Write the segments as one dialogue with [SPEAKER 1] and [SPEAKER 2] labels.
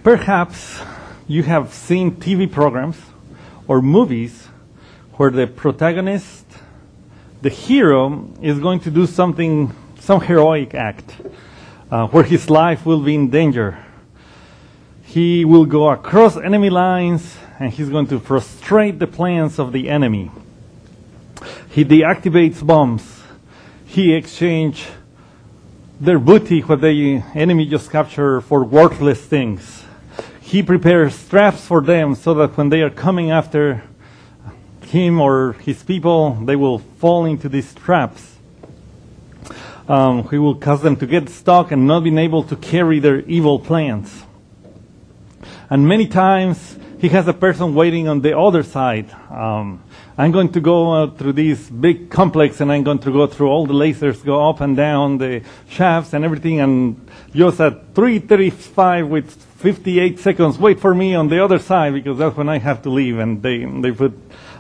[SPEAKER 1] Perhaps you have seen TV programs or movies where the protagonist, the hero, is going to do some heroic act, where his life will be in danger. He will go across enemy lines and he's going to frustrate the plans of the enemy. He deactivates bombs. He exchanges their booty, what the enemy just captured, for worthless things. He prepares traps for them so that when they are coming after him or his people, they will fall into these traps. He will cause them to get stuck and not being able to carry their evil plans. And many times, he has a person waiting on the other side. I'm going to go through this big complex and I'm going to go through all the lasers, go up and down the shafts and everything, and just at 3:35 with 58 seconds, wait for me on the other side because that's when I have to leave. And they put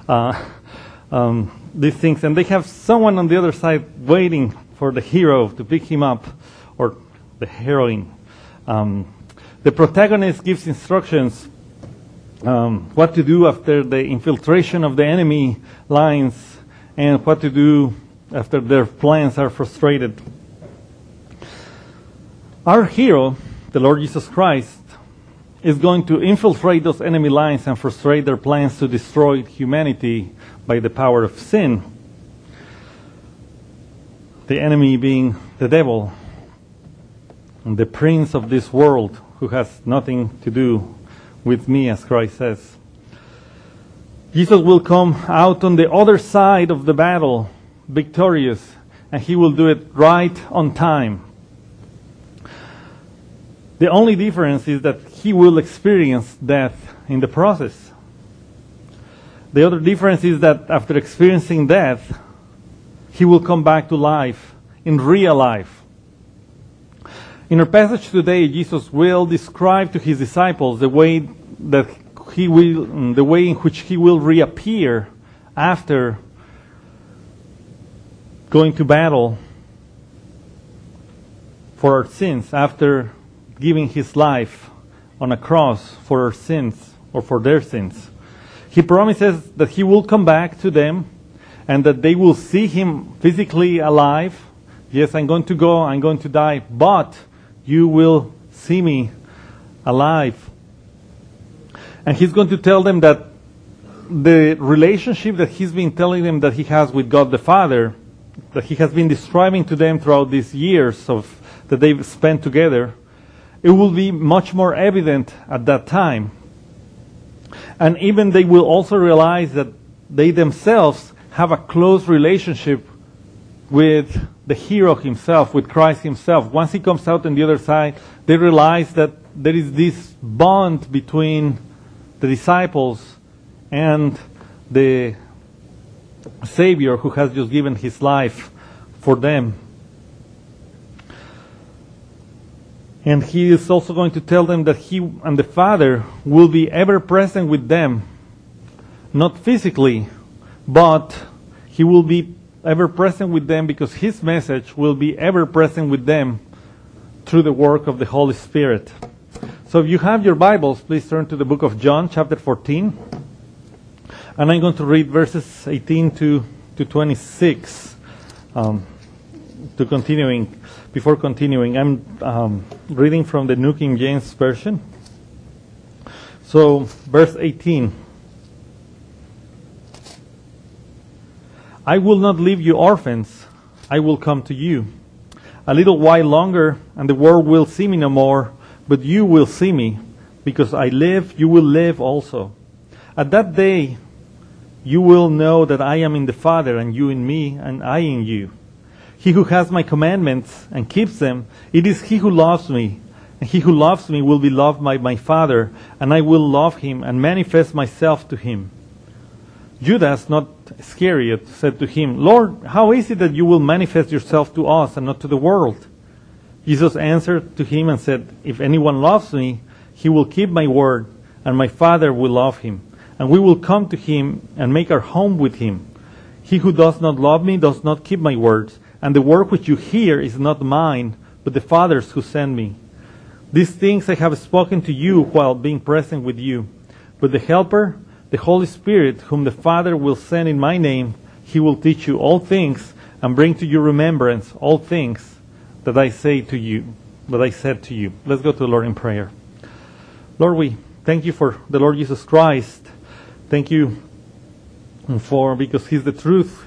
[SPEAKER 1] these things, and they have someone on the other side waiting for the hero to pick him up, or the heroine. The protagonist gives instructions what to do after the infiltration of the enemy lines and what to do after their plans are frustrated. Our hero, the Lord Jesus Christ, is going to infiltrate those enemy lines and frustrate their plans to destroy humanity by the power of sin. The enemy being the devil, and the prince of this world, who has nothing to do with me, as Christ says. Jesus will come out on the other side of the battle, victorious, and he will do it right on time. The only difference is that he will experience death in the process. The other difference is that after experiencing death, he will come back to life, in real life. In our passage today, Jesus will describe to his disciples the way in which he will reappear after going to battle for our sins, after giving his life on a cross for our sins, or for their sins. He promises that he will come back to them and that they will see him physically alive. Yes, I'm going to go, I'm going to die, but you will see me alive. And he's going to tell them that the relationship that he's been telling them that he has with God the Father, that he has been describing to them throughout these years that they've spent together, it will be much more evident at that time. And even they will also realize that they themselves have a close relationship with the hero himself, with Christ himself. Once he comes out on the other side, they realize that there is this bond between the disciples and the Savior who has just given his life for them. And he is also going to tell them that he and the Father will be ever present with them, not physically, but he will be ever present with them because his message will be ever present with them through the work of the Holy Spirit. So if you have your Bibles, please turn to the book of John, chapter 14. And I'm going to read verses 18 to 26. Before continuing, I'm reading from the New King James Version. So, verse 18. I will not leave you orphans, I will come to you. A little while longer, and the world will see me no more, but you will see me. Because I live, you will live also. At that day, you will know that I am in the Father, and you in me, and I in you. He who has my commandments and keeps them, it is he who loves me. And he who loves me will be loved by my Father, and I will love him and manifest myself to him. Judas, not Iscariot, said to him, Lord, how is it that you will manifest yourself to us and not to the world? Jesus answered to him and said, If anyone loves me, he will keep my word, and my Father will love him. And we will come to him and make our home with him. He who does not love me does not keep my words, and the word which you hear is not mine, but the Father's who sent me. These things I have spoken to you while being present with you. But the Helper, the Holy Spirit, whom the Father will send in my name, he will teach you all things and bring to your remembrance all things that I said to you. Let's go to the Lord in prayer. Lord, we thank you for the Lord Jesus Christ. Thank you because he's the truth.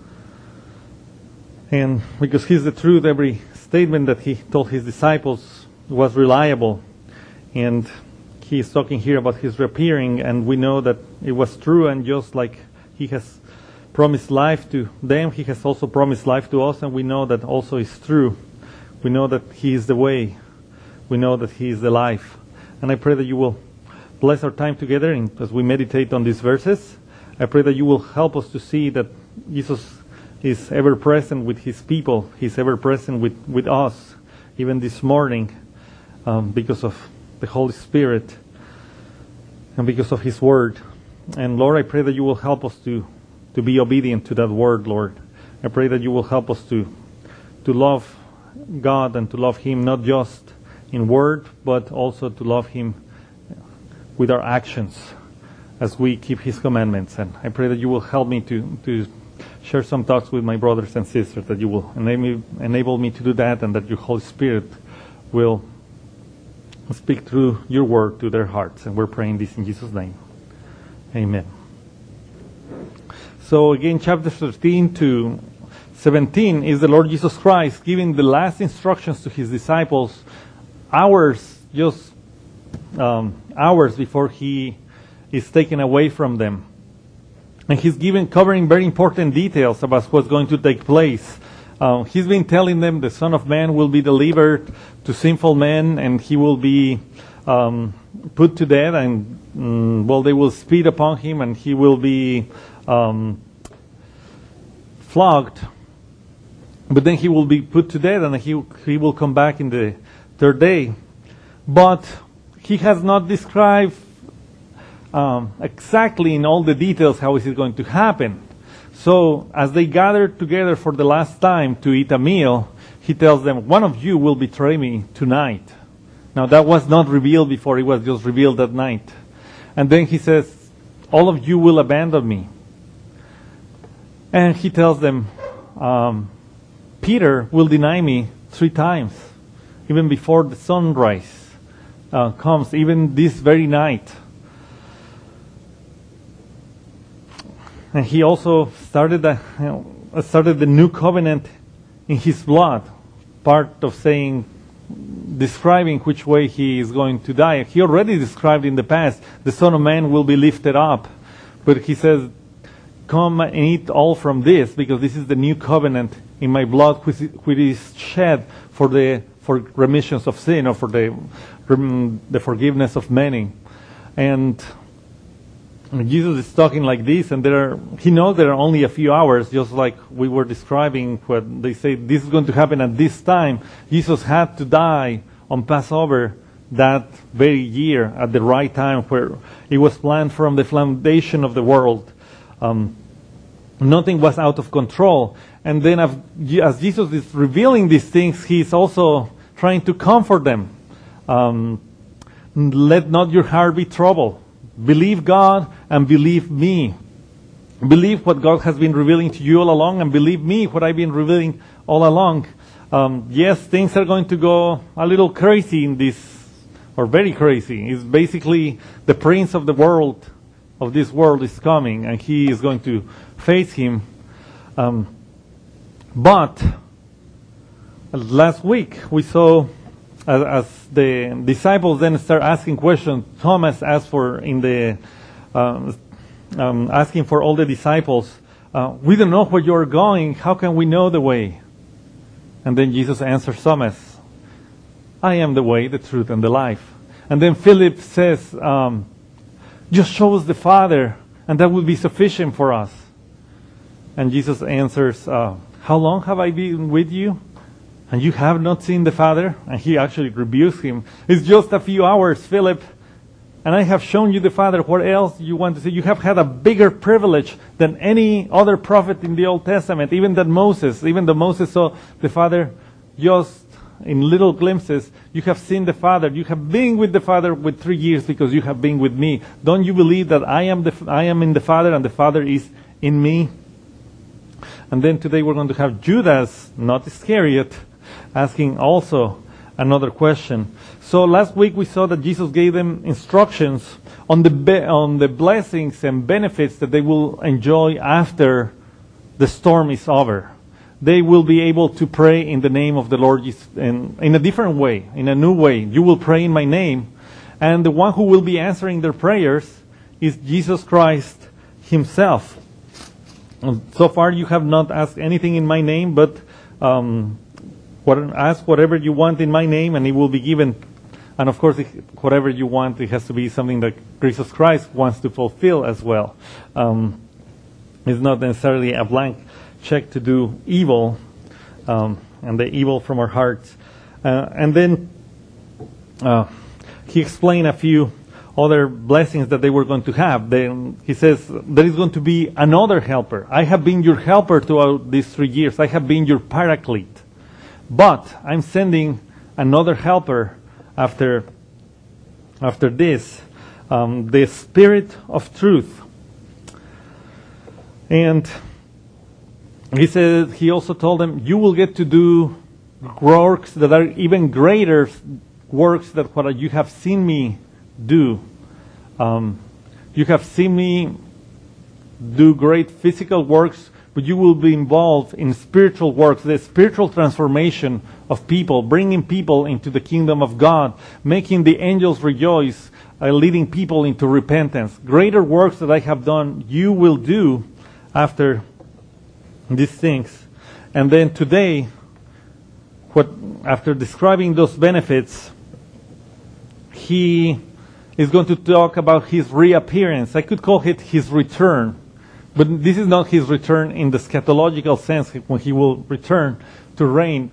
[SPEAKER 1] And because he's the truth, every statement that he told his disciples was reliable. And he is talking here about his reappearing, and we know that it was true, and just like he has promised life to them, he has also promised life to us, and we know that also is true. We know that he is the way. We know that he is the life. And I pray that you will bless our time together as we meditate on these verses. I pray that you will help us to see that Jesus is ever present with his people. He's ever present with us, even this morning, because of the Holy Spirit and because of his word. And Lord, I pray that you will help us to be obedient to that word, Lord. I pray that you will help us to love God and to love him, not just in word, but also to love him with our actions as we keep his commandments. And I pray that you will help me to share some thoughts with my brothers and sisters, that you will enable me to do that, and that your Holy Spirit will speak through your word to their hearts. And we're praying this in Jesus' name. Amen. So again, chapter 13 to 17 is the Lord Jesus Christ giving the last instructions to his disciples hours before he is taken away from them. And he's covering very important details about what's going to take place. He's been telling them the Son of Man will be delivered to sinful men, and he will be put to death, and they will spit upon him, and he will be flogged. But then he will be put to death, and he will come back in the third day. But he has not described exactly in all the details how is it going to happen. So as they gathered together for the last time to eat a meal, he tells them, one of you will betray me tonight. Now that was not revealed before, it was just revealed that night. And then he says, all of you will abandon me. And he tells them, Peter will deny me 3 times, even before the sunrise comes, even this very night. And he also started the new covenant in his blood, part of describing which way he is going to die. He already described in the past, the Son of Man will be lifted up. But he says, come and eat all from this, because this is the new covenant in my blood, which is shed for remissions of sin, or for the forgiveness of many. And Jesus is talking like this, and he knows there are only a few hours, just like we were describing when they say this is going to happen at this time. Jesus had to die on Passover that very year at the right time, where it was planned from the foundation of the world. Nothing was out of control. And then as Jesus is revealing these things, he's also trying to comfort them. Let not your heart be troubled. Believe God and believe me. Believe what God has been revealing to you all along, and believe me what I've been revealing all along. Yes, things are going to go a little crazy in this, or very crazy. It's basically the prince of the world, of this world, is coming, and he is going to face him. But last week we saw, as the disciples then start asking questions, Thomas asked asking for all the disciples, we don't know where you're going, how can we know the way? And then Jesus answers Thomas, I am the way, the truth, and the life. And then Philip says, just show us the Father, and that will be sufficient for us. And Jesus answers, how long have I been with you? And you have not seen the Father? And he actually rebukes him. It's just a few hours, Philip, and I have shown you the Father. What else do you want to see? You have had a bigger privilege than any other prophet in the Old Testament, even though Moses saw the Father just in little glimpses, you have seen the Father. You have been with the Father with 3 years because you have been with me. Don't you believe that I am in the Father and the Father is in me? And then today we're going to have Judas, not Iscariot, asking also another question. So last week we saw that Jesus gave them instructions on the blessings and benefits that they will enjoy after the storm is over. They will be able to pray in the name of the Lord Jesus in a different way, in a new way. You will pray in my name. And the one who will be answering their prayers is Jesus Christ himself. And so far you have not asked anything in my name, but ask whatever you want in my name and it will be given. And of course, whatever you want, it has to be something that Jesus Christ wants to fulfill as well. It's not necessarily a blank check to do evil, and the evil from our hearts. And then he explained a few other blessings that they were going to have. Then he says, there is going to be another helper. I have been your helper throughout these 3 years. I have been your paraclete. But I'm sending another helper after this, the Spirit of truth. And he also told them, you will get to do works that are even greater works than what you have seen me do. You have seen me do great physical works, but you will be involved in spiritual works, the spiritual transformation of people, bringing people into the kingdom of God, making the angels rejoice, leading people into repentance. Greater works that I have done, you will do after these things. And then today, after describing those benefits, he is going to talk about his reappearance. I could call it his return. But this is not his return in the eschatological sense, when he will return to reign.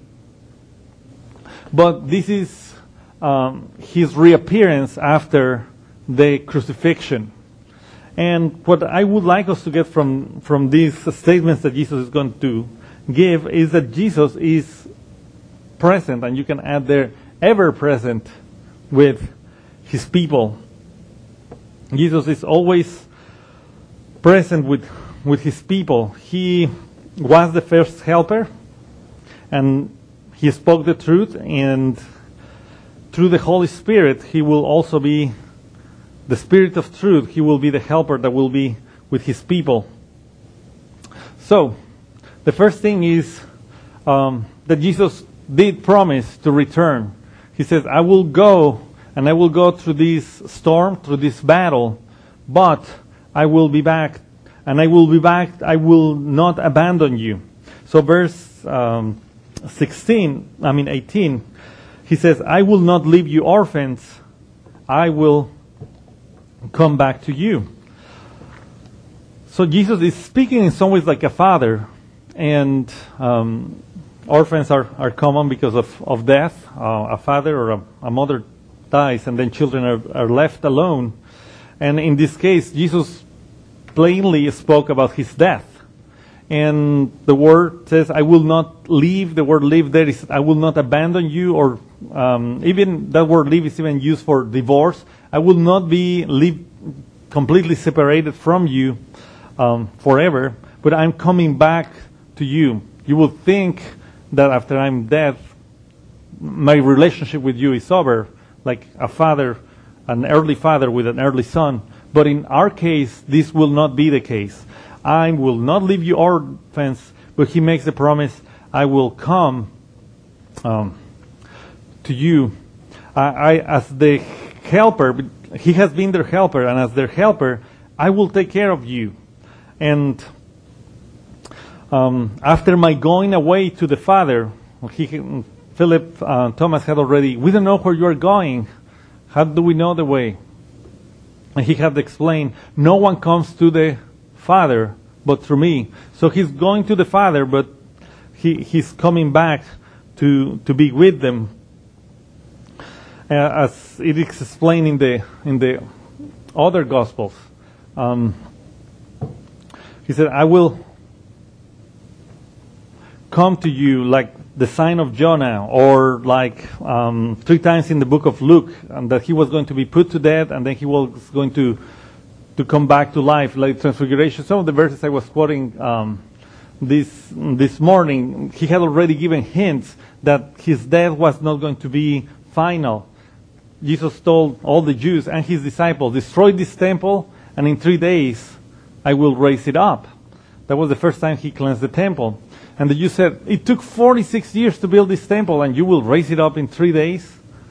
[SPEAKER 1] But this is his reappearance after the crucifixion. And what I would like us to get from these statements that Jesus is going to give is that Jesus is present, and you can add there, ever present with his people. Jesus is always present with his people. He was the first helper, and he spoke the truth, and through the Holy Spirit, he will also be the Spirit of truth. He will be the helper that will be with his people. So, the first thing is that Jesus did promise to return. He says, I will go, and I will go through this storm, through this battle, but I will be back. And I will be back, I will not abandon you. So verse 18, he says, I will not leave you orphans, I will come back to you. So Jesus is speaking in some ways like a father, and orphans are common because of death. A father or a mother dies, and then children are left alone. And in this case, Jesus plainly spoke about his death. And the word says, I will not leave. The word leave there is, I will not abandon you, or even that word leave is even used for divorce. I will not be completely separated from you forever, but I'm coming back to you. You will think that after I'm dead, my relationship with you is over, like a father, an earthly father with an earthly son. But in our case, this will not be the case. I will not leave you orphans, but he makes the promise, I will come to you. As the helper, he has been their helper, and as their helper, I will take care of you. And after my going away to the Father, Philip, Thomas had already, we don't know where you are going. How do we know the way? And he had explained, no one comes to the Father but through me. So he's going to the Father, but he's coming back to be with them. As it is explained in the other Gospels. He said, I will come to you like the sign of Jonah, or like 3 times in the book of Luke, and that he was going to be put to death, and then he was going to come back to life, like Transfiguration. Some of the verses I was quoting this morning, he had already given hints that his death was not going to be final. Jesus told all the Jews and his disciples, destroy this temple, and in 3 days I will raise it up. That was the first time he cleansed the temple. And the Jews said, it took 46 years to build this temple, and you will raise it up in 3 days?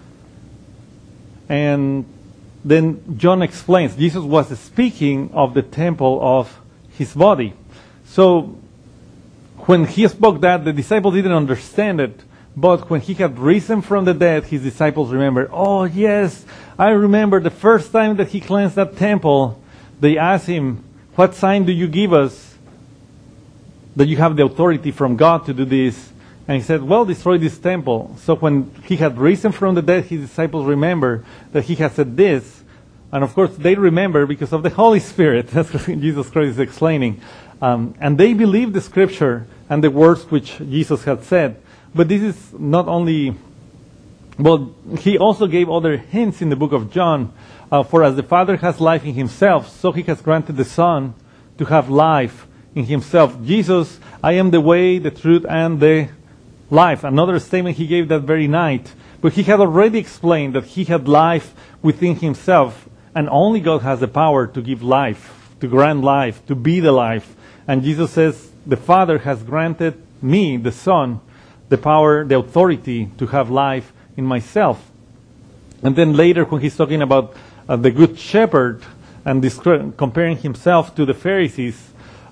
[SPEAKER 1] And then John explains, Jesus was speaking of the temple of his body. So when he spoke that, the disciples didn't understand it. But when he had risen from the dead, his disciples remembered, oh yes, I remember the first time that he cleansed that temple. They asked him, what sign do you give us that you have the authority from God to do this? And he said, well, destroy this temple. So when he had risen from the dead, his disciples remember that he had said this. And of course, they remember because of the Holy Spirit. That's what Jesus Christ is explaining. And they believed the scripture and the words which Jesus had said. But this is not only, well, he also gave other hints in the book of John. For as the Father has life in himself, so he has granted the Son to have life in himself. Jesus, I am the way, the truth, and the life. Another statement he gave that very night. But he had already explained that he had life within himself, and only God has the power to give life, to grant life, to be the life. And Jesus says, the Father has granted me, the Son, the power, the authority to have life in myself. And then later when he's talking about the Good Shepherd and comparing himself to the Pharisees,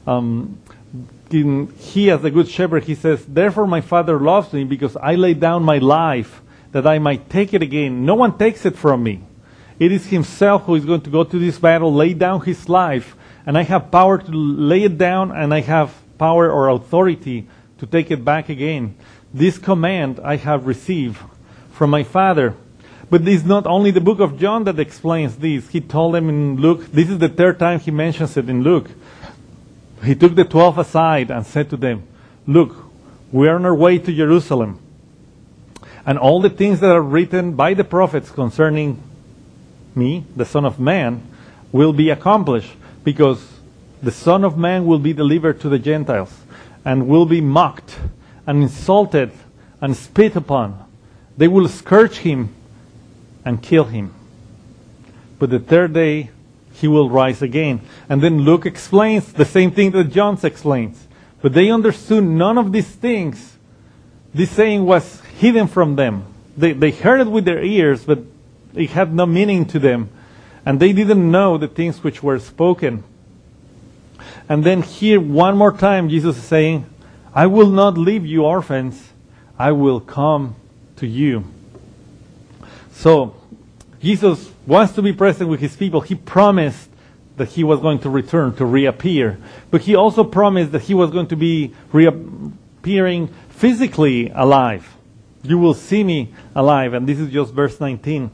[SPEAKER 1] he as the Good Shepherd, he says, therefore my Father loves me because I lay down my life that I might take it again. No one takes it from me. It is himself who is going to go to this battle, lay down his life, and I have power to lay it down, and I have power or authority to take it back again. This command I have received from my Father. But this is not only the book of John that explains this. He told them in Luke, this is the 3rd time he mentions it in Luke. He took the 12 aside and said to them, look, we are on our way to Jerusalem. And all the things that are written by the prophets concerning me, the Son of Man, will be accomplished, because the Son of Man will be delivered to the Gentiles and will be mocked and insulted and spit upon. They will scourge him and kill him. But the 3rd day he will rise again. And then Luke explains the same thing that John explains. But they understood none of these things. This saying was hidden from them. They heard it with their ears, but it had no meaning to them. And they didn't know the things which were spoken. And then here, one more time, Jesus is saying, I will not leave you orphans. I will come to you. So, Jesus wants to be present with his people. He promised that he was going to return, to reappear. But he also promised that he was going to be reappearing physically alive. You will see me alive. And this is just verse 19.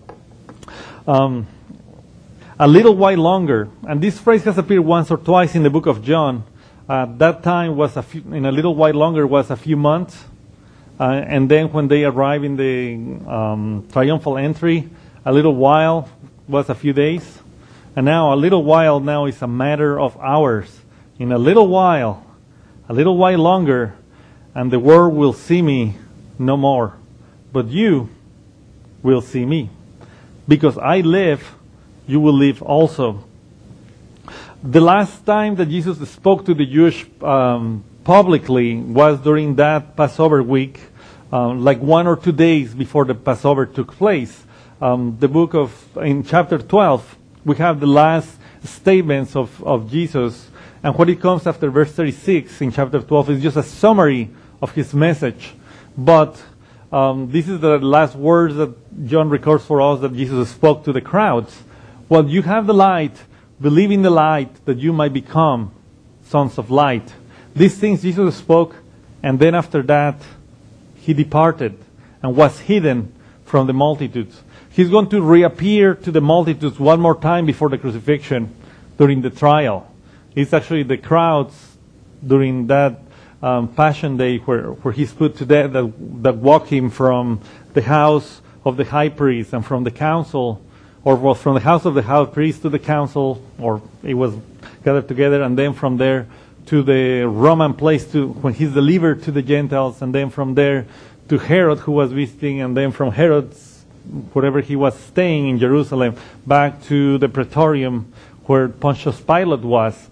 [SPEAKER 1] A little while longer. And this phrase has appeared once or twice in the book of John. That time was in a little while longer was a few months. And then when they arrive in the triumphal entry, a little while was a few days. And now a little while now is a matter of hours. In a little while longer, and the world will see me no more. But you will see me. Because I live, you will live also. The last time that Jesus spoke to the Jewish publicly was during that Passover week, like 1 or 2 days before the Passover took place. In chapter 12, we have the last statements of Jesus. And what it comes after verse 36 in chapter 12 is just a summary of his message. But this is the last words that John records for us that Jesus spoke to the crowds. Well, you have the light, believe in the light, that you might become sons of light. These things Jesus spoke, and then after that, he departed and was hidden from the multitudes. He's going to reappear to the multitudes one more time before the crucifixion during the trial. It's actually the crowds during that Passion Day, where he's put to death, that walk him from the house of the high priest and from the council, or well, from the house of the high priest to the council, or it was gathered together, and then from there to the Roman place when he's delivered to the Gentiles, and then from there to Herod, who was visiting, and then from Herod's, wherever he was staying in Jerusalem, back to the Praetorium where Pontius Pilate was.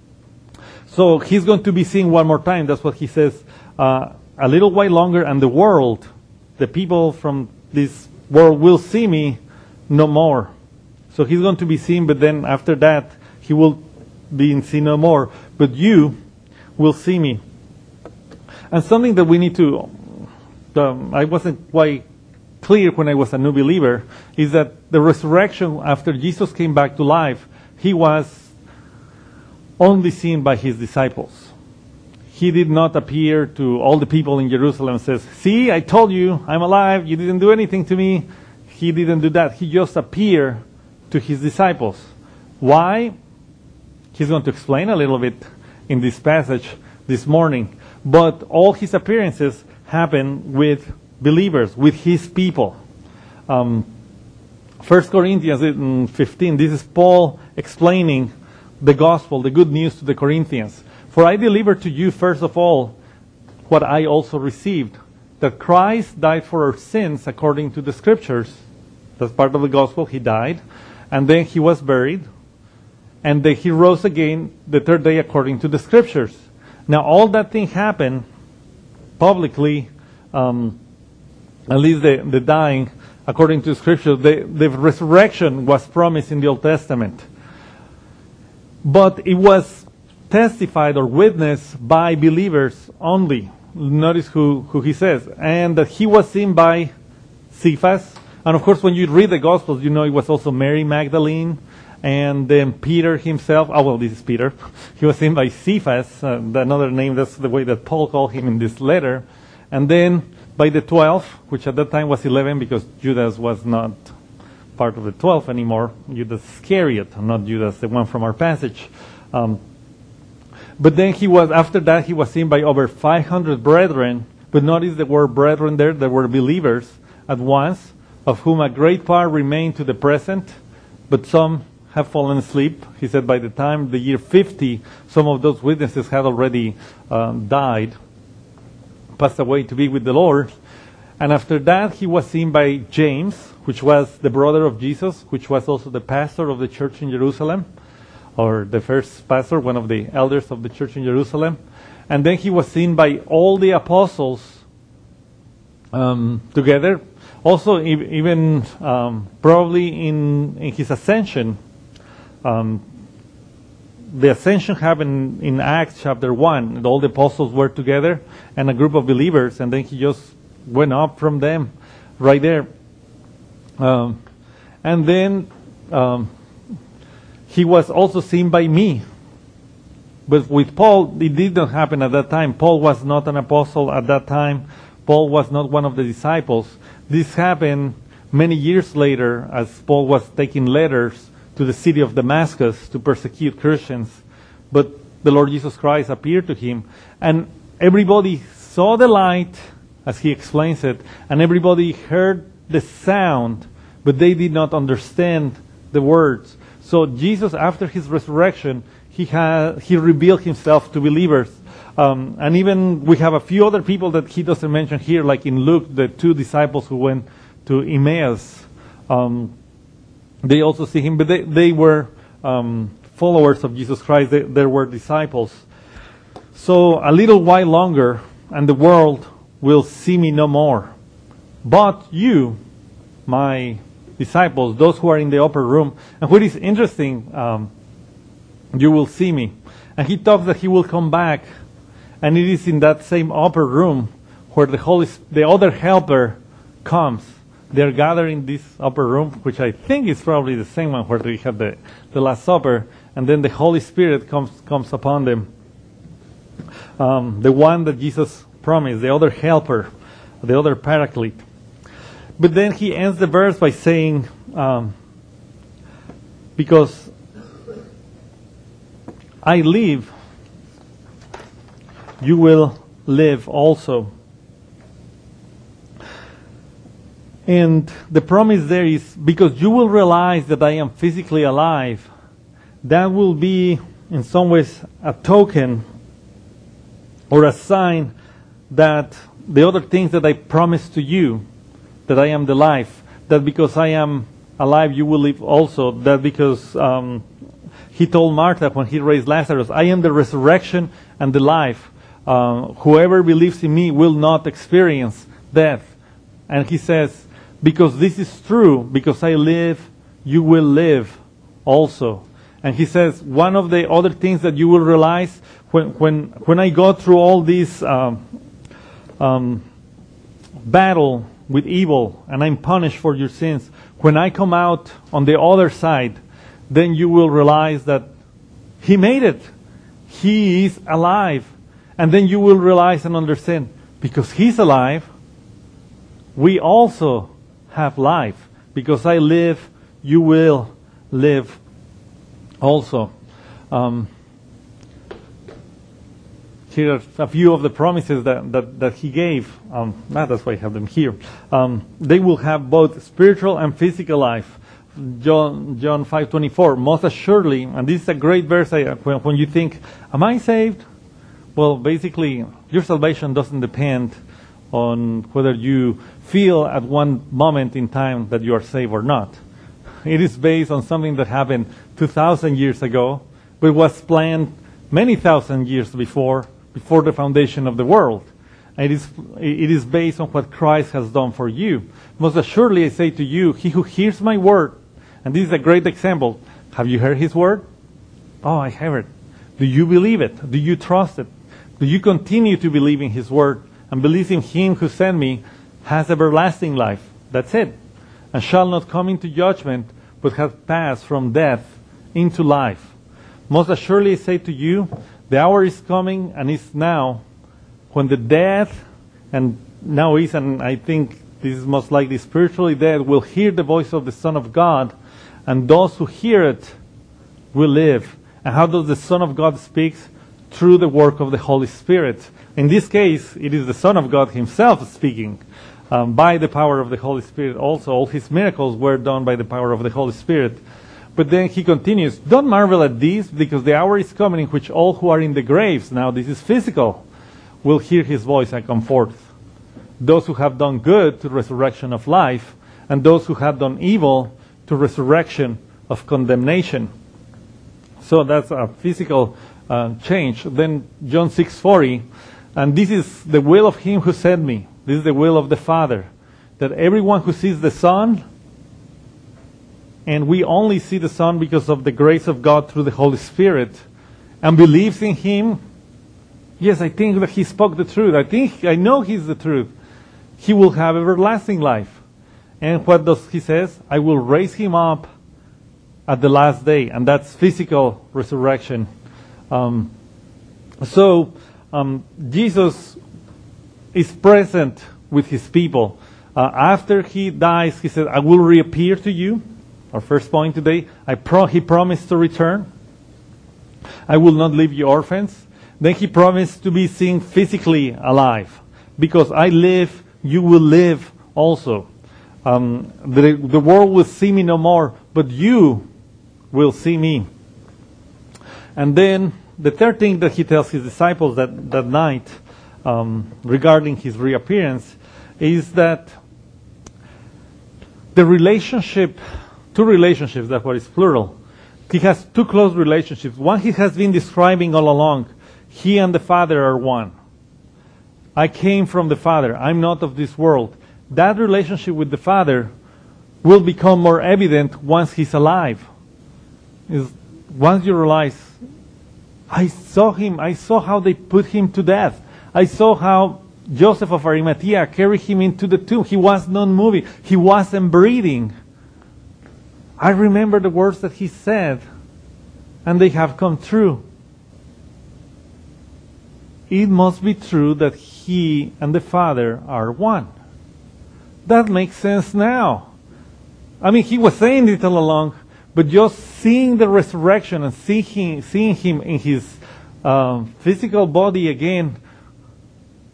[SPEAKER 1] So he's going to be seen one more time. That's what he says. A little while longer, and the world, the people from this world will see me no more. So he's going to be seen, but then after that, he will be seen no more. But you will see me. And something that we need to, I wasn't quite clear when I was a new believer, is that the resurrection, after Jesus came back to life, he was only seen by his disciples. He did not appear to all the people in Jerusalem and says, see, I told you, I'm alive, you didn't do anything to me. He didn't do that. He just appeared to his disciples. Why? He's going to explain a little bit in this passage this morning. But all his appearances happen with believers, with his people. 1 Corinthians 15, this is Paul explaining the gospel, the good news to the Corinthians. For I delivered to you first of all what I also received, that Christ died for our sins according to the scriptures. That's part of the gospel. He died, and then he was buried, and then he rose again the third day according to the scriptures. Now all that thing happened publicly, at least the dying according to the scriptures. The resurrection was promised in the Old Testament. But it was testified or witnessed by believers only. Notice who he says. And that he was seen by Cephas. And of course, when you read the Gospels, you know it was also Mary Magdalene. And then Peter himself. Oh, well, this is Peter. He was seen by Cephas, another name. That's the way that Paul called him in this letter. And then by the 12, which at that time was 11 because Judas was not part of the 12 anymore. Judas Iscariot, not Judas, the one from our passage. But then after that, he was seen by over 500 brethren. But notice the word brethren there were believers at once, of whom a great part remain to the present, but some have fallen asleep. He said by the time the year 50, some of those witnesses had already died, passed away to be with the Lord. And after that, he was seen by James, which was the brother of Jesus, which was also the pastor of the church in Jerusalem, or the first pastor, one of the elders of the church in Jerusalem. And then he was seen by all the apostles together. Also, even probably in his ascension. The ascension happened in Acts chapter 1. All the apostles were together and a group of believers, and then he just went up from them right there. And then he was also seen by me. But with Paul, it did not happen at that time. Paul was not an apostle at that time. Paul was not one of the disciples. This happened many years later as Paul was taking letters to the city of Damascus to persecute Christians. But the Lord Jesus Christ appeared to him, and everybody saw the light, as he explains it, and everybody heard the sound, but they did not understand the words. So Jesus, after his resurrection, he revealed himself to believers. And even we have a few other people that he doesn't mention here, like in Luke, the 2 disciples who went to Emmaus. They also see him, but they were followers of Jesus Christ. They were disciples. So a little while longer, and the world will see me no more. But you, my disciples, those who are in the upper room, and what is interesting, you will see me. And he talks that he will come back, and it is in that same upper room where the other helper comes. They're gathered in this upper room, which I think is probably the same one where they have the Last Supper, and then the Holy Spirit comes upon them. The one that Jesus promised, the other helper, the other paraclete. But then he ends the verse by saying, because I live, you will live also. And the promise there is, because you will realize that I am physically alive, that will be in some ways a token or a sign that the other things that I promised to you, that I am the life, that because I am alive you will live also, that because he told Martha when he raised Lazarus, I am the resurrection and the life. Whoever believes in me will not experience death. And he says, because this is true, because I live, you will live also. And he says, one of the other things that you will realize when I go through all this battle with evil and I'm punished for your sins, when I come out on the other side, then you will realize that he made it. He is alive. And then you will realize and understand, because he's alive, we also have life. Because I live, you will live also. Here are a few of the promises that he gave. That's why I have them here. They will have both spiritual and physical life. John 5:24. Most assuredly, and this is a great verse when you think, am I saved? Well, basically, your salvation doesn't depend on whether you feel at one moment in time that you are saved or not. It is based on something that happened 2,000 years ago, but was planned many thousand years before the foundation of the world. And it is based on what Christ has done for you. Most assuredly, I say to you, he who hears my word, and this is a great example. Have you heard his word? Oh, I have it. Do you believe it? Do you trust it? Do you continue to believe in his word and believe in him who sent me has everlasting life? That's it. And shall not come into judgment, but have passed from death into life. Most assuredly I say to you, the hour is coming and is now when the dead, and now is, and I think this is most likely spiritually dead, will hear the voice of the Son of God, and those who hear it will live. And how does the Son of God speak? Through the work of the Holy Spirit. In this case, it is the Son of God himself speaking by the power of the Holy Spirit. Also, all his miracles were done by the power of the Holy Spirit. But then he continues, don't marvel at this, because the hour is coming in which all who are in the graves, now this is physical, will hear his voice and come forth. Those who have done good to resurrection of life, and those who have done evil to resurrection of condemnation. So that's a physical change. Then John 6:40, and this is the will of him who sent me. This is the will of the Father, that everyone who sees the Son, and we only see the Son because of the grace of God through the Holy Spirit, and believes in him. Yes, I think that he spoke the truth. I know he's the truth. He will have everlasting life. And what does he says? I will raise him up at the last day. And that's physical resurrection. Jesus is present with his people. After he dies, he said, I will reappear to you. Our first point today, he promised to return. I will not leave you orphans. Then he promised to be seen physically alive. Because I live, you will live also. The world will see me no more, but you will see me. And then the third thing that he tells his disciples that night regarding his reappearance is that the relationship, two relationships, that's what is plural. He has two close relationships. One he has been describing all along. He and the Father are one. I came from the Father. I'm not of this world. That relationship with the Father will become more evident once he's alive. Once you realize, I saw him. I saw how they put him to death. I saw how Joseph of Arimathea carried him into the tomb. He was not moving. He wasn't breathing. I remember the words that he said, and they have come true. It must be true that he and the Father are one. That makes sense now. I mean, he was saying it all along, but just seeing the resurrection and seeing him in his physical body again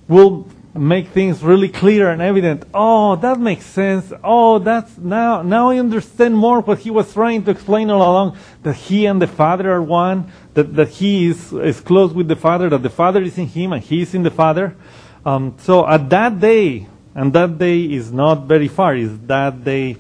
[SPEAKER 1] will make things really clear and evident. Oh, that makes sense. Oh, that's now I understand more what he was trying to explain all along, that he and the Father are one, that he is close with the Father, that the Father is in him and he is in the Father. So at that day, and that day is not very far, is that day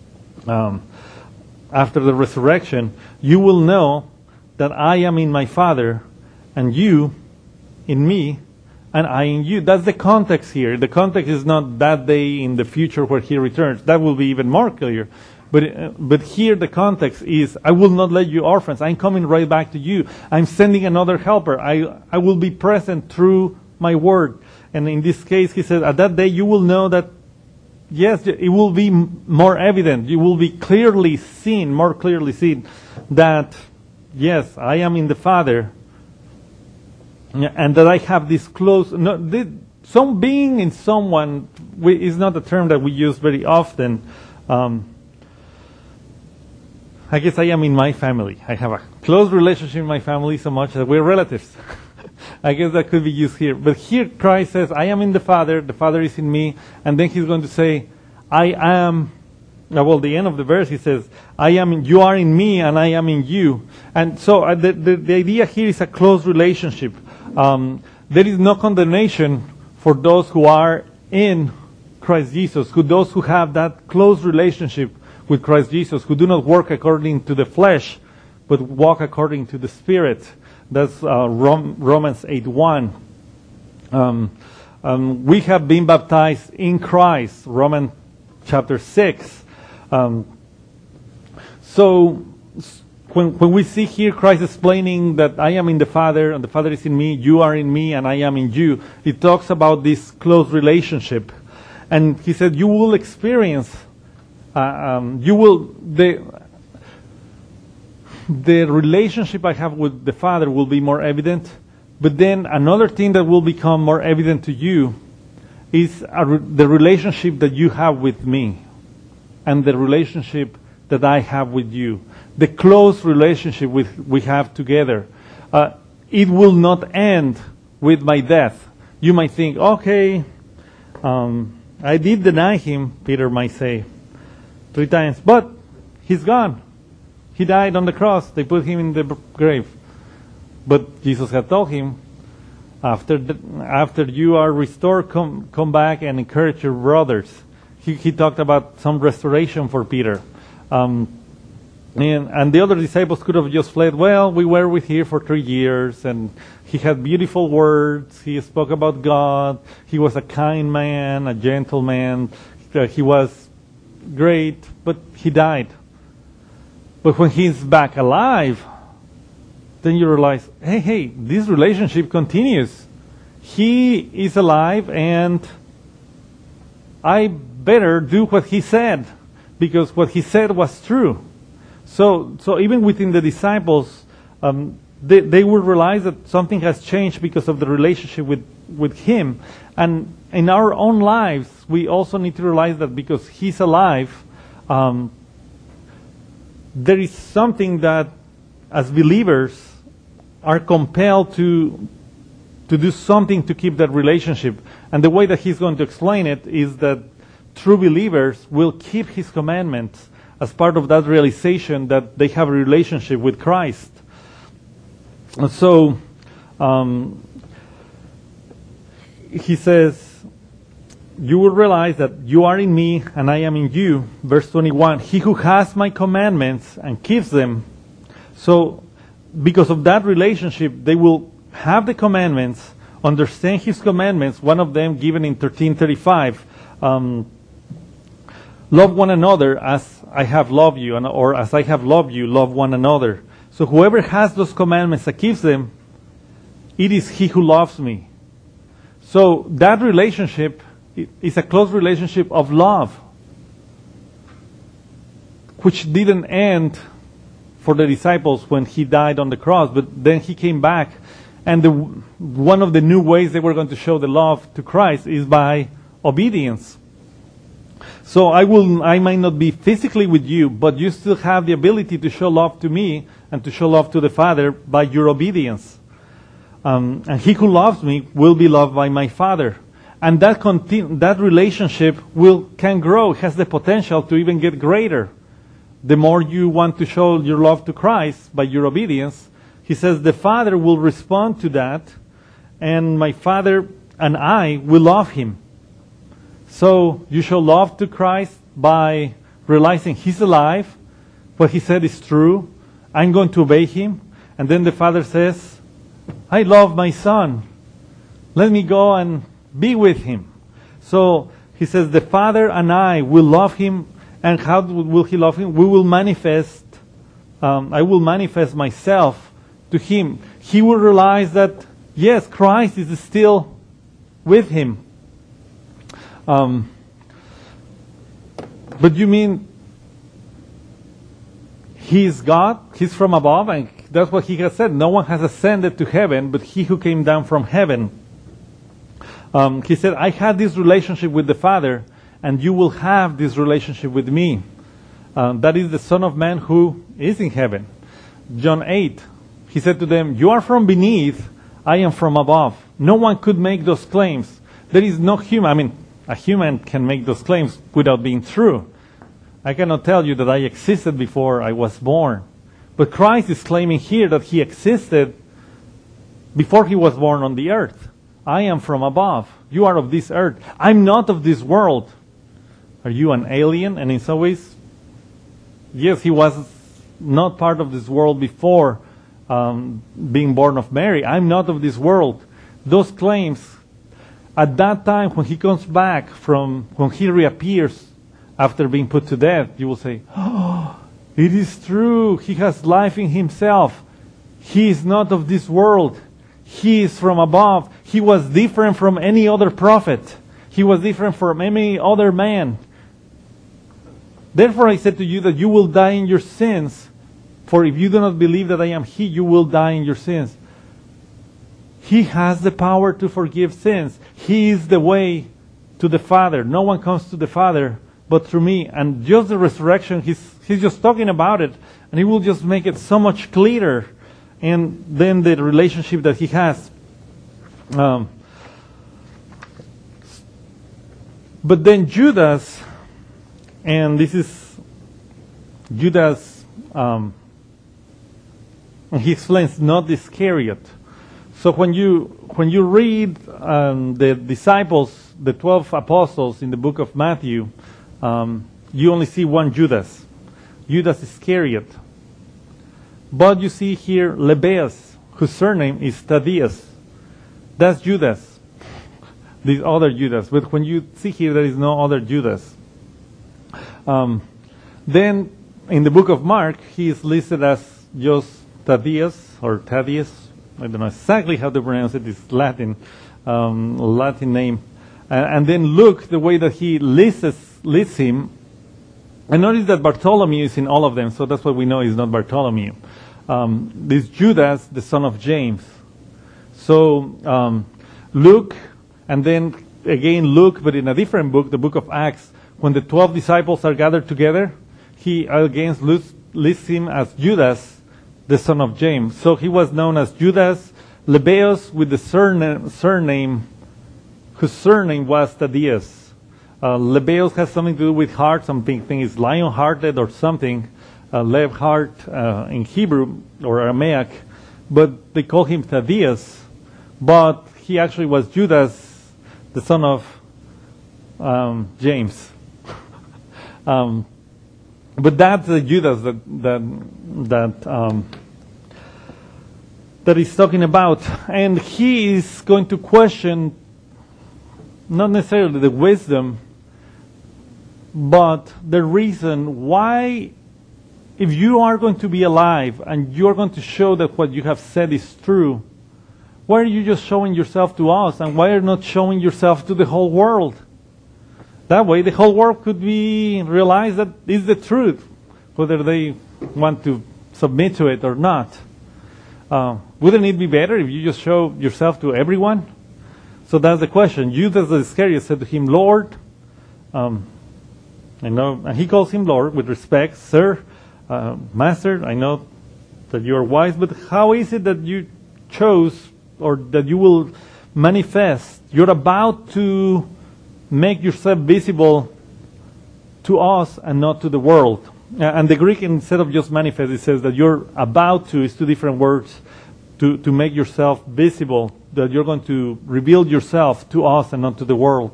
[SPEAKER 1] after the resurrection, you will know that I am in my Father and you in me and I in you. That's the context here. The context is not that day in the future where he returns. That will be even more clear. But here the context is, I will not let you orphans. I'm coming right back to you. I'm sending another helper. I will be present through my word. And in this case, he said, at that day you will know that, yes, it will be more evident. You will be clearly seen, more clearly seen, that, yes, I am in the Father, and that I have this close. Some being in someone is not a term that we use very often. I guess I am in my family. I have a close relationship in my family so much that we're relatives. I guess that could be used here. But here Christ says, I am in the Father is in me, and then he's going to say, I am, well, the end of the verse he says, you are in me and I am in you. And so the idea here is a close relationship. There is no condemnation for those who are in Christ Jesus, those who have that close relationship with Christ Jesus, who do not work according to the flesh, but walk according to the Spirit. That's Romans 8:1. We have been baptized in Christ, Romans chapter 6. So when we see here Christ explaining that I am in the Father and the Father is in me, you are in me and I am in you, it talks about this close relationship. And he said you will experience, the relationship I have with the Father will be more evident. But then another thing that will become more evident to you is the relationship that you have with me and the relationship that I have with you. The close relationship we have together. It will not end with my death. You might think, okay, I did deny him, Peter might say, 3 times, but he's gone. He died on the cross. They put him in the grave. But Jesus had told him, after you are restored, come back and encourage your brothers. He talked about some restoration for Peter. And the other disciples could have just fled. Well, we were with him for 3 years, and he had beautiful words. He spoke about God. He was a kind man, a gentle man. He was great, but he died. But when he's back alive, then you realize, hey, this relationship continues. He is alive, and I better do what he said, because what he said was true. So even within the disciples, they will realize that something has changed because of the relationship with him. And in our own lives, we also need to realize that because he's alive, there is something that, as believers, are compelled to do something to keep that relationship. And the way that he's going to explain it is that true believers will keep his commandments as part of that realization that they have a relationship with Christ. And so, he says, you will realize that you are in me and I am in you. Verse 21, he who has my commandments and keeps them. So, because of that relationship, they will have the commandments, understand his commandments, one of them given in 13:35, love one another as I have loved you, or as I have loved you, love one another. So whoever has those commandments and keeps them, it is he who loves me. So that relationship is a close relationship of love, which didn't end for the disciples when he died on the cross, but then he came back, and one of the new ways they were going to show the love to Christ is by obedience. So I might not be physically with you, but you still have the ability to show love to me and to show love to the Father by your obedience. And he who loves me will be loved by my Father. And that relationship can grow, has the potential to even get greater. The more you want to show your love to Christ by your obedience, he says the Father will respond to that, and my Father and I will love him. So you show love to Christ by realizing he's alive, what he said is true, I'm going to obey him. And then the Father says, I love my Son. Let me go and be with him. So he says the Father and I will love him. And how will he love him? We will manifest, I will manifest myself to him. He will realize that, yes, Christ is still with him. But you mean he's God? He's from above? And that's what he has said. No one has ascended to heaven, but he who came down from heaven. He said, I had this relationship with the Father, and you will have this relationship with me. That is the Son of Man who is in heaven. John 8, he said to them, you are from beneath, I am from above. No one could make those claims. There is no human, a human can make those claims without being true. I cannot tell you that I existed before I was born. But Christ is claiming here that he existed before he was born on the earth. I am from above. You are of this earth. I'm not of this world. Are you an alien? And in some ways, yes, he was not part of this world before being born of Mary. I'm not of this world. Those claims, at that time when he comes back when he reappears after being put to death, you will say, oh, it is true. He has life in himself. He is not of this world. He is from above. He was different from any other prophet. He was different from any other man. Therefore I said to you that you will die in your sins. For if you do not believe that I am he, you will die in your sins. He has the power to forgive sins. He is the way to the Father. No one comes to the Father but through me. And just the resurrection, he's just talking about it. And he will just make it so much clearer. And then the relationship that he has. But then Judas, and this is Judas, and he explains, not Iscariot. So when you read the disciples, the 12 apostles in the book of Matthew, you only see one Judas Iscariot. But you see here Lebbaeus, whose surname is Thaddeus. That's Judas. This other Judas. But when you see here, there is no other Judas. Then in the book of Mark, he is listed as just Thaddeus or Thaddeus. I don't know exactly how to pronounce it. It's Latin name. And then Luke, the way that he lists him, and notice that Bartholomew is in all of them, so that's why we know he's not Bartholomew. This Judas, the son of James. So Luke, and then again Luke, but in a different book, the book of Acts, when the 12 disciples are gathered together, he again lists him as Judas, the son of James. So he was known as Judas Lebbaeus with the surname, whose surname was Thaddeus. Lebbaeus has something to do with heart, something is lion-hearted or something, Lev heart in Hebrew or Aramaic, but they call him Thaddeus. But he actually was Judas, the son of James. But that's the Judas that he's talking about, and he is going to question not necessarily the wisdom, but the reason why, if you are going to be alive and you are going to show that what you have said is true, why are you just showing yourself to us, and why are you not showing yourself to the whole world? That way the whole world could realize that is the truth, whether they want to submit to it or not. Wouldn't it be better if you just show yourself to everyone? So that's the question. Judas Iscariot said to him, Lord, I know, and he calls him Lord with respect, Sir, Master, I know that you are wise, but how is it that you chose or that you will manifest. You're about to make yourself visible to us and not to the world. And the Greek, instead of just manifest, it says that you're about to, it's two different words, to make yourself visible, that you're going to reveal yourself to us and not to the world.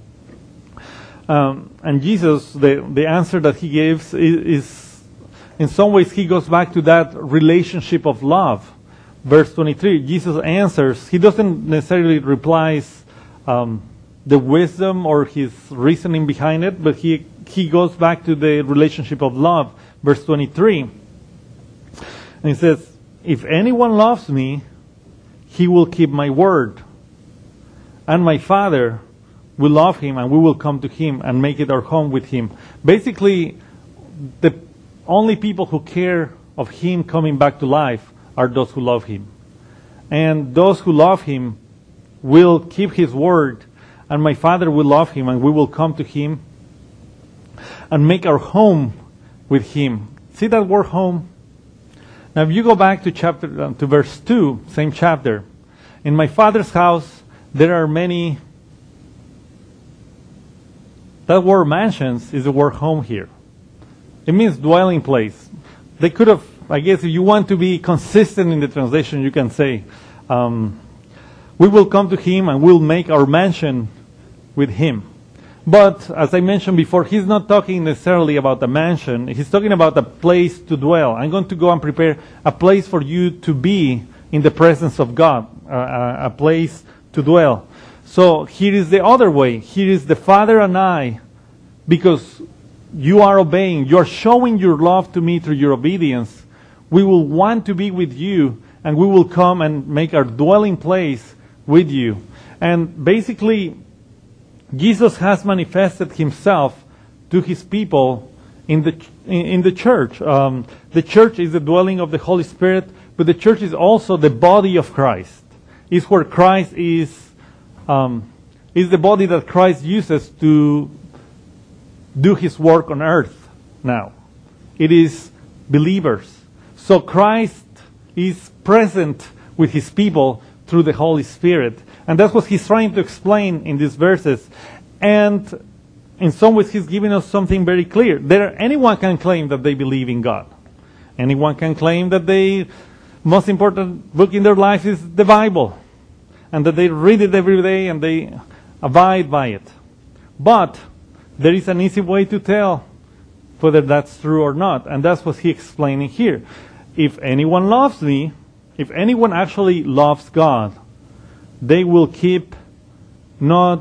[SPEAKER 1] And Jesus, the answer that he gives is, in some ways, he goes back to that relationship of love. Verse 23, Jesus answers. He doesn't necessarily replies the wisdom or his reasoning behind it, but he goes back to the relationship of love. Verse 23. And he says, if anyone loves me, he will keep my word. And my Father will love him, and we will come to him and make it our home with him. Basically, the only people who care of him coming back to life are those who love him. And those who love him will keep his word, and my Father will love him, and we will come to him and make our home with him. See that word home? Now if you go back to verse 2, same chapter. In my Father's house there are many. That word mansions is the word home here. It means dwelling place. They could have, I guess if you want to be consistent in the translation, you can say, we will come to him and we'll make our mansion with him. But, as I mentioned before, he's not talking necessarily about a mansion. He's talking about a place to dwell. I'm going to go and prepare a place for you to be in the presence of God, a place to dwell. So, here is the other way. Here is the Father and I, because you are obeying, you're showing your love to me through your obedience. We will want to be with you, and we will come and make our dwelling place with you. And basically, Jesus has manifested himself to his people in the church. The church is the dwelling of the Holy Spirit, but the church is also the body of Christ. It's where Christ is the body that Christ uses to do his work on earth now. It is believers. So Christ is present with his people through the Holy Spirit. And that's what he's trying to explain in these verses. And in some ways he's giving us something very clear. Anyone can claim that they believe in God. Anyone can claim that the most important book in their life is the Bible. And that they read it every day and they abide by it. But there is an easy way to tell whether that's true or not. And that's what he's explaining here. If anyone loves me, if anyone actually loves God, they will keep not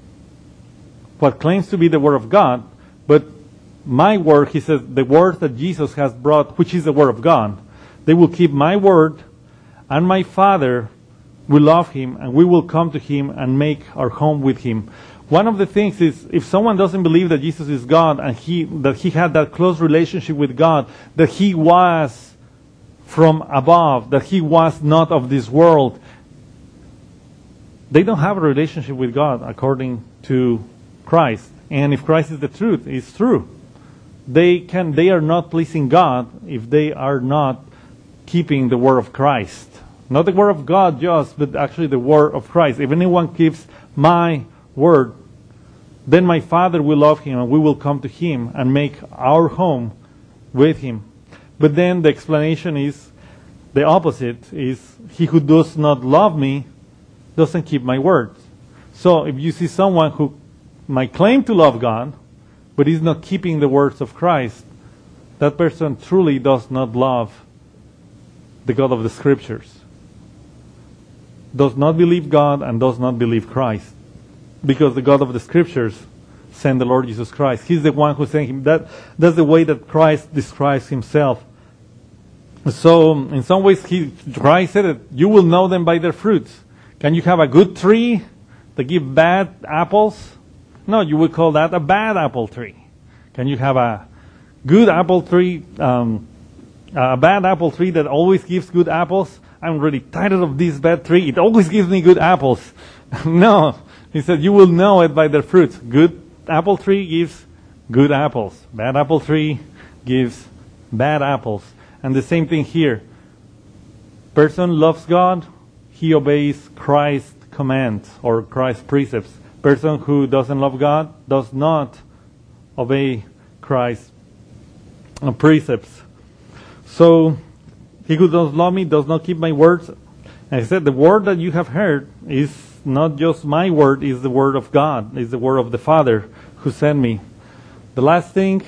[SPEAKER 1] what claims to be the Word of God, but my word, he says, the word that Jesus has brought, which is the Word of God. They will keep my word, and my Father will love him, and we will come to him and make our home with him. One of the things is, if someone doesn't believe that Jesus is God, and that he had that close relationship with God, that he was from above, that he was not of this world, they don't have a relationship with God according to Christ. And if Christ is the truth, it's true. They are not pleasing God if they are not keeping the word of Christ. Not the word of God just, but actually the word of Christ. If anyone keeps my word, then my Father will love him, and we will come to him and make our home with him. But then the explanation is the opposite, is he who does not love me doesn't keep my words. So if you see someone who might claim to love God, but is not keeping the words of Christ, that person truly does not love the God of the Scriptures. Does not believe God and does not believe Christ. Because the God of the Scriptures sent the Lord Jesus Christ. He's the one who sent him. That's the way that Christ describes himself. So, in some ways, Christ said it, you will know them by their fruits. Can you have a good tree that give bad apples? No, you would call that a bad apple tree. Can you have a good apple tree, a bad apple tree that always gives good apples? I'm really tired of this bad tree. It always gives me good apples. No, he said, you will know it by their fruits. Good apple tree gives good apples. Bad apple tree gives bad apples. And the same thing here. Person loves God. he obeys Christ's commands or Christ's precepts. Person who doesn't love God does not obey Christ's precepts. So, he who does love me does not keep my words. And I said, the word that you have heard is not just my word, it's the word of God. It's the word of the Father who sent me. The last thing,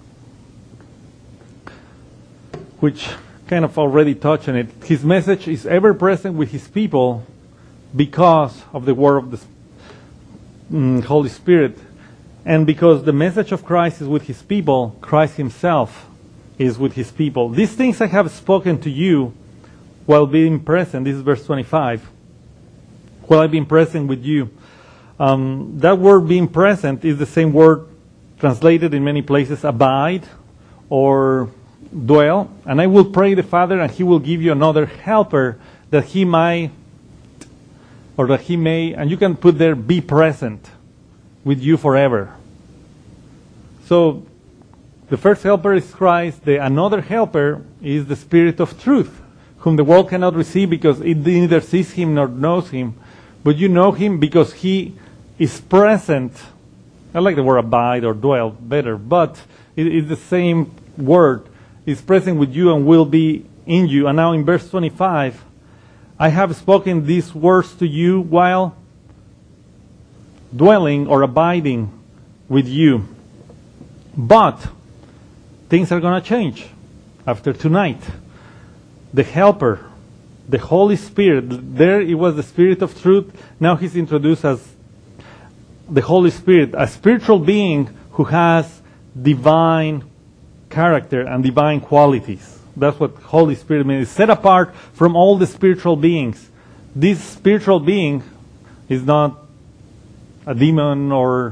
[SPEAKER 1] which kind of already touched on it, his message is ever present with his people because of the word of the Holy Spirit. And because the message of Christ is with his people, Christ himself is with his people. These things I have spoken to you while being present. This is verse 25. While I've been present with you. That word being present is the same word translated in many places, abide or dwell. And I will pray the Father, and he will give you another helper that he may, and you can put there, be present with you forever. So, the first helper is Christ. The another helper is the Spirit of truth, whom the world cannot receive because it neither sees him nor knows him. But you know him because he is present. I like the word abide or dwell better, but it is the same word. Is present with you and will be in you. And now in verse 25, I have spoken these words to you while dwelling or abiding with you. But things are going to change after tonight. The helper, the Holy Spirit, there it was the Spirit of truth. Now he's introduced as the Holy Spirit, a spiritual being who has divine character and divine qualities. That's what Holy Spirit means. It's set apart from all the spiritual beings. This spiritual being is not a demon or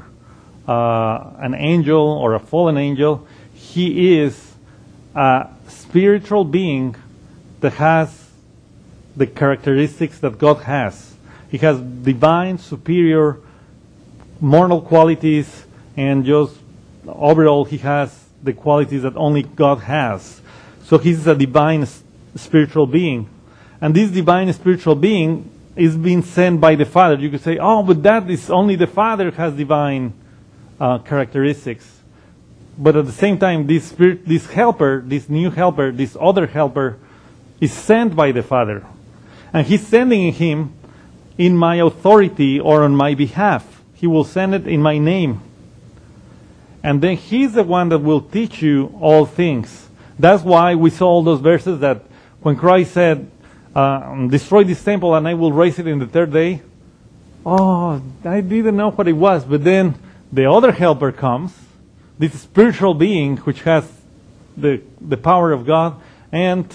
[SPEAKER 1] an angel or a fallen angel. He is a spiritual being that has the characteristics that God has. He has divine, superior, moral qualities, and just overall he has the qualities that only God has. So he's a divine spiritual being. And this divine spiritual being is being sent by the Father. You could say, oh, but that is only the Father has divine characteristics. But at the same time, this spirit, this helper, this new helper, this other helper is sent by the Father. And he's sending him in my authority or on my behalf. He will send it in my name. And then he's the one that will teach you all things. That's why we saw all those verses that when Christ said, destroy this temple and I will raise it in the third day. Oh, I didn't know what it was. But then the other helper comes, this spiritual being which has the power of God, and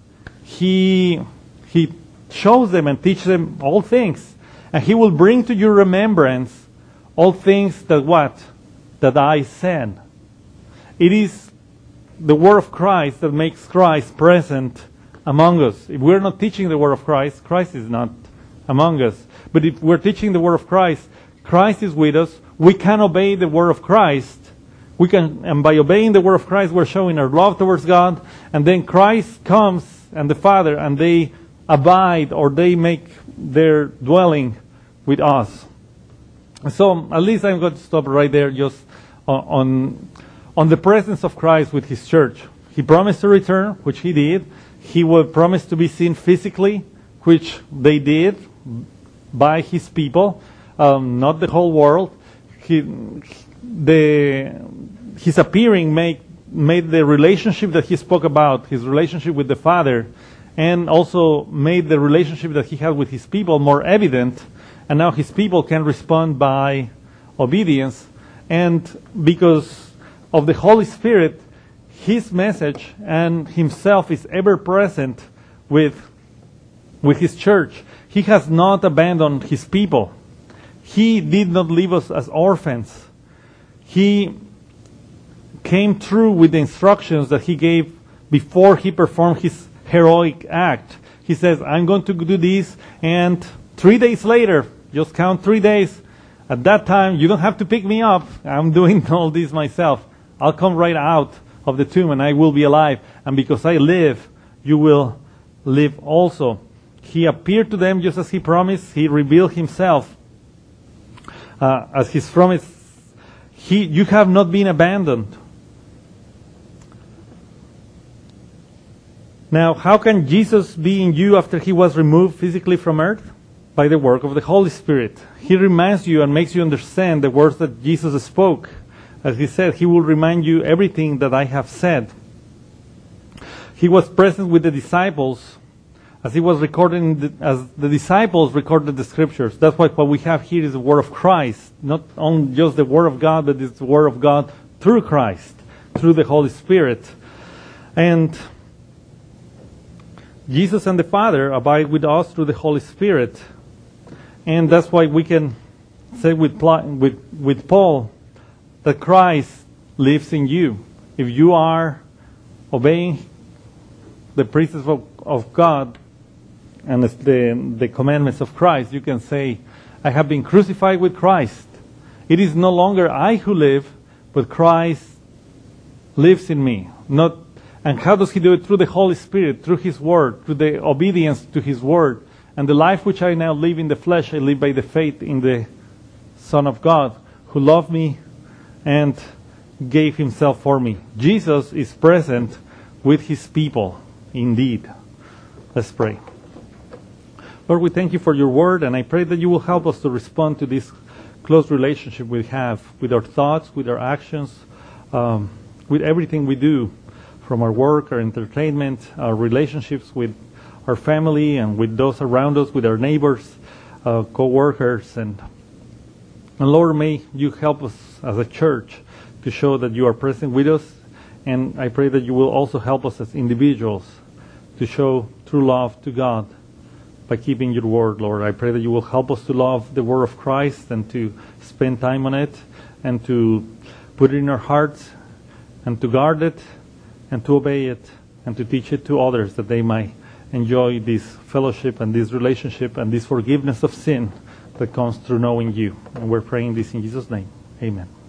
[SPEAKER 1] he shows them and teaches them all things. And he will bring to your remembrance all things that what? That I said. It is the word of Christ that makes Christ present among us. If we're not teaching the word of Christ, Christ is not among us. But if we're teaching the word of Christ, Christ is with us. We can obey the word of Christ. And by obeying the word of Christ, we're showing our love towards God. And then Christ comes and the Father, and they abide, or they make their dwelling with us. So at least I'm going to stop right there, just on the presence of Christ with his church. He promised to return, which he did. He would promise to be seen physically, which they did by his people, not the whole world. His appearing made the relationship that he spoke about, his relationship with the Father, and also made the relationship that he had with his people more evident. And now his people can respond by obedience. And because of the Holy Spirit, his message and himself is ever present with his church. He has not abandoned his people. He did not leave us as orphans. He came through with the instructions that he gave before he performed his heroic act. He says, I'm going to do this, and 3 days later, just count 3 days. At that time, you don't have to pick me up. I'm doing all this myself. I'll come right out of the tomb and I will be alive. And because I live, you will live also. He appeared to them just as He promised. He revealed Himself as His promise. You have not been abandoned. Now, how can Jesus be in you after He was removed physically from earth? By the work of the Holy Spirit. He reminds you and makes you understand the words that Jesus spoke. As He said, He will remind you everything that I have said. He was present with the disciples as He was recording, as the disciples recorded the Scriptures. That's why what we have here is the Word of Christ. Not only just the Word of God, but it's the Word of God through Christ, through the Holy Spirit. And Jesus and the Father abide with us through the Holy Spirit. And that's why we can say with Paul that Christ lives in you. If you are obeying the precepts of God and the commandments of Christ, you can say, I have been crucified with Christ. It is no longer I who live, but Christ lives in me. And how does He do it? Through the Holy Spirit, through His Word, through the obedience to His Word. And the life which I now live in the flesh, I live by the faith in the Son of God, who loved me and gave Himself for me. Jesus is present with His people, indeed. Let's pray. Lord, we thank You for Your Word, and I pray that You will help us to respond to this close relationship we have with our thoughts, with our actions, with everything we do, from our work, our entertainment, our relationships with our family and with those around us, with our neighbors, co-workers. And Lord, may You help us as a church to show that You are present with us. And I pray that You will also help us as individuals to show true love to God by keeping Your Word, Lord. I pray that You will help us to love the Word of Christ and to spend time on it and to put it in our hearts and to guard it and to obey it and to teach it to others, that they might enjoy this fellowship and this relationship and this forgiveness of sin that comes through knowing You. And we're praying this in Jesus' name. Amen.